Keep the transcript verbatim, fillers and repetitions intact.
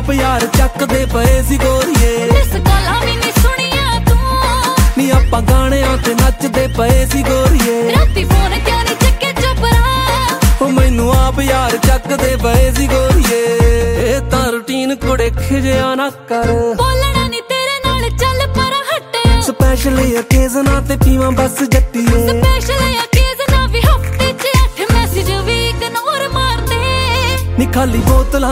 ਆਪ ਯਾਰ ਚੱਕਦੇ ਪਏ ਸੀ ਗੋਰੀਏ। ਇਸ ਗੱਲਾਂ ਵੀ ਨਹੀਂ ਸੁਣੀਆਂ ਤੂੰ ਨੀ ਆਪਾਂ ਗਾਣਿਆਂ ਤੇ ਨੱਚਦੇ ਪਏ ਸੀ ਗੋਰੀਏ। ਰਾਤੀ ਫੋਨ ਕਿਉਂ ਨਹੀਂ ਚੱਕੇ ਚੁੱਪਰਾ ਉਹ ਮੈਨੂੰ ਆਪ ਯਾਰ ਚੱਕਦੇ ਪਏ ਸੀ ਗੋਰੀਏ। ਇਹ ਤਾਂ ਰੂਟੀਨ ਕੁੜੇ ਖਿਜਿਆ ਨਾ ਕਰ, ਬੋਲਣਾ ਨਹੀਂ ਤੇਰੇ ਨਾਲ ਚੱਲ ਪਰ ਹਟਿਆ। ਸਪੈਸ਼ਲ ਓਕੇਜ਼ਨਾਂ ਤੇ ਪੀਵਾਂ ਬਸ ਜੱਟੀਏ। ਸਪੈਸ਼ਲ ਓਕੇਜ਼ਨਾਂ ਵੀ ਹਫਤੇ ਚ ਅੱਠ ਮੈਸੇਜ ਵੀ ਇਗਨੋਰ ਮਾਰਦੇ। ਨੀ ਖਾਲੀ ਬੋਤਲਾਂ